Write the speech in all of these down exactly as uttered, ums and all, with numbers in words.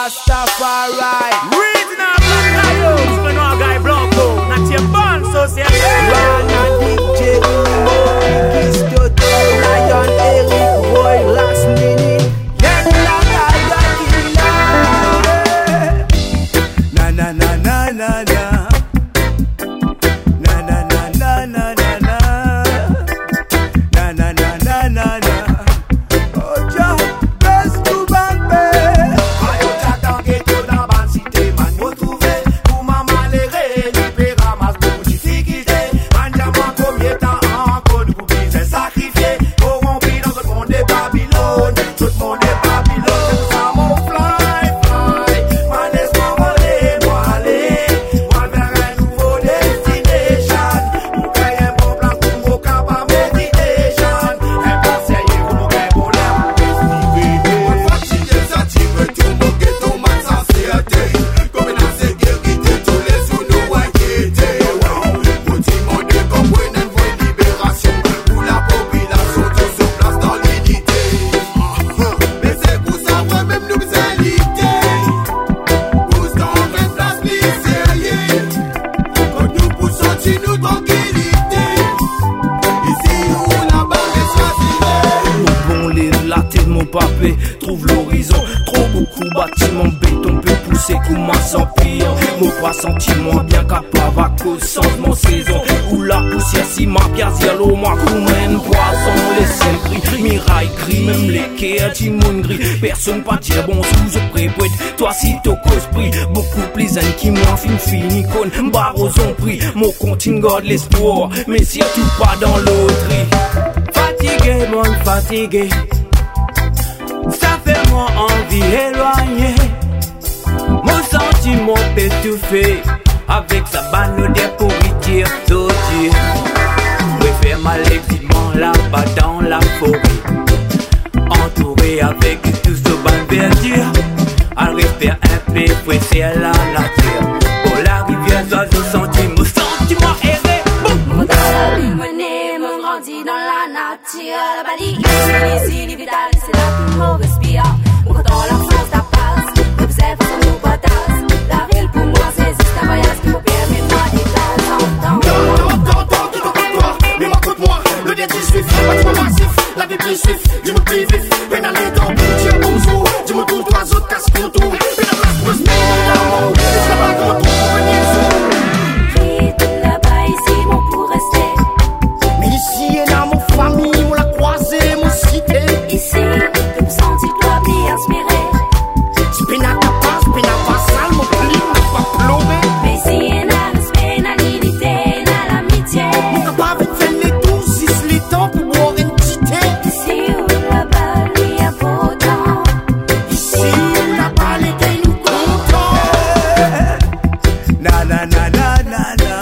Rastafari. Regional Black Lions, we know a guy Blanco, not your band, so say Rana, D J, Mo, Kikis, Toto, Lion, Eric, Roy, Last Minute. Young Laga, Yakila. Na na na na na na. Na na na na na na na. Na na na na na na. Oh, Jah, best to Bambe. Ayo t'attends que tu dans ban si t'es man retrouvé. Pour maman les récupérer, ramasse pour difficulté. Mandiamant combien temps encore nous pouvons sacrifier. Corrompu dans tout le monde est Babylone. Tout le monde est Babylone. Tout ça mon fly, fly. Man laisse-moi voler, moi aller. Moi vers un nouveau destination. Mon cœur est bon blanc pour mon cap à meditation. Un conseiller pour mon cœur pour l'air. Mon fatigué, ça tire tout mon ghetto, man censé atterrir. Comme une insécurité, tous les sous nous inquiétés. Mon timon de comprendre une vraie libération. Pour la population, tout sur place dans l'unité. Mais c'est pour ça, moi même nous inviter. Pousse dans une place plus sérieux. Quand nous poussons, tu nous tranquillité. Ici ou là-bas, mais choisissez. Mon bon livre, la tête mon papé, trouve l'horizon. Trop beaucoup bâtiments béton peut pousser comme un sans pire. Mon pas sentiment bien capable à cause sans mon saison. Où la poussière si ma pièce yellow, moi coumène poisson, laissez le prix. Miraille gris, même les quais, timon gris. Personne pas dire bon sous je prépouette. Toi si t'as cause prix, beaucoup plus zen qui m'en fin fini con. Barreaux ont pris, mon compte in garde l'espoir. Mais surtout pas dans l'auterie. Fatigué, mon fatigué. Ça fait moi envie éloigné. Mon sentiment étouffé. Avec sa banne de pourriture torture. Préfère mal exillement là-bas dans la forêt. Entouré avec tout ce ban verdure. À refaire un peu pressé à la nature. Pour la rivière, ça se sentit mon sentiment erré. Mon talent, mon nez, mon grandi dans la nature. La balie, ici, ici, vital, c'est là que mon respire. Mon coton, leur sens, ta passe. Observe son nous potasse. La ville pour moi, c'est juste un voyage qui me permet de moi d'éclater sans temps. Non, non, non, non, tout contre toi. Mais moi contre moi, le déti suif, bâtiment massif, la vie plus suif, dis-moi plus vif, peine à l'étang, tu es bonjour, dis-moi tout, trois autres casses pour tout, peine à place pour se mettre dans le c'est pas contre tout, pour venir sur. Vite là-bas, ici, mon pour rester. Mais ici, et dans mon famille, on l'a croisé, mon cité. Ici, je me sens si toi bien inspiré. Spina ta passe, spina pas sale, mon pli, n'a pas plombé. Mais si, y a le respect, la dignité, la l'amitié. Mon capable de faire les douze, six les temps pour boire une cité. Ici où là-bas, il y a beau temps. Ici, là-bas, les gars, nous contents. Na na na na na na.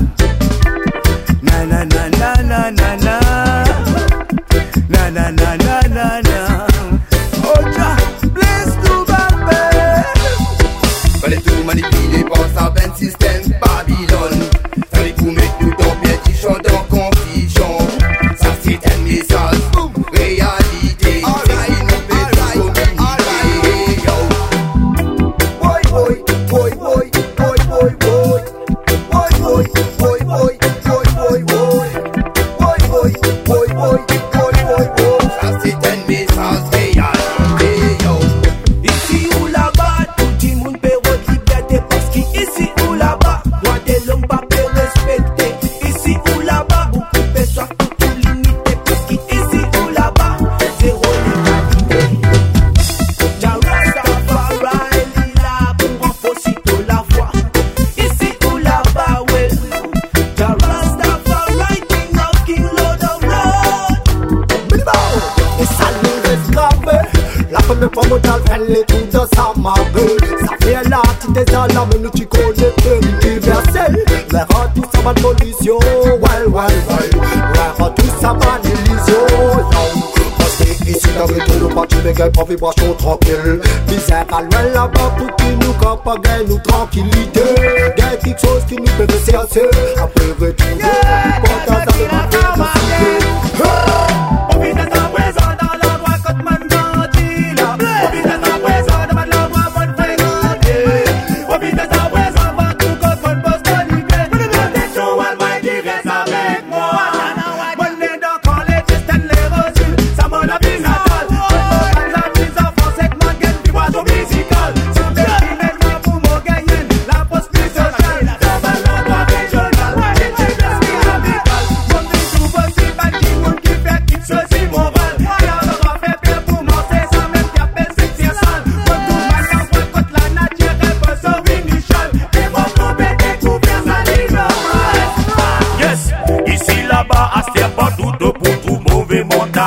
Na na na na na na na. Na na na na na na. Oh Jah, bless to Bambe. Fallait tout manipuler par sa vaine système Babylone. Fallait tout mettre nous dans bien qui chante en confusion. Ça c'est un message, réalité. Ça il nous fait communiquer. Boy boy, boy boy, boy boy boy. Boy boy, boy boy, boy boy boy. Boy boy, boy boy, boy boy boy. Ça c'est un message, réalité. Ici ou là-bas, tout le monde peut votre liberté. Parce qu'ici ou là-bas, droit de l'homme pas peut respecter. Ici ou là-bas, beaucoup de soif pour tout limiter. Parce qu'ici ou là-bas, zéro légalité. Jah Rastafari, il est là pour renforcer toute la foi. Ici ou là-bas, well. Jah Rastafari, King of King, Lord of Lords. Et ça nous reste gravé. La première fois mon tal fait les coups de sa marée. Ça fait là, tu t'es à la mais nous tu connais peu universel. Les rats tout ça va de pollution. Well, well, well. Les rats tout ça va d'illusion. Parce que ici dans le tout, nous pas tu veux gagner pour vivre chaud tranquille. Misère à loin là-bas pour qui nous capables gagner nous tranquillité. Gagner quelque chose qui nous peut chercher. Après retrouver. Pour ta table, ma fille, On vit d'être présent dans l'endroit quand man grandit là. On vit d'être présent devant l'endroit bonne fête.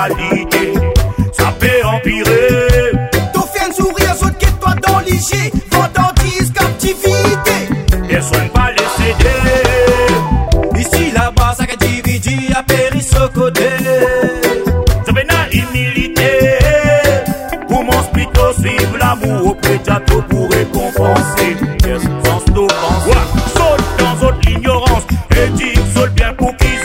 criminalité, ça peut empirer. T'en fais un sourire, saute que toi dans l'I G, vendantise, captivité. Et soigne pas les C D. Ici, là-bas, ça que dividi a péri ce côté. Je vais dans l'humilité. Pour mon spito, suivre l'amour au prédiato pour récompenser. Yes, sans nos pensées. Saute dans votre ignorance et dis, saute bien pour qu'ils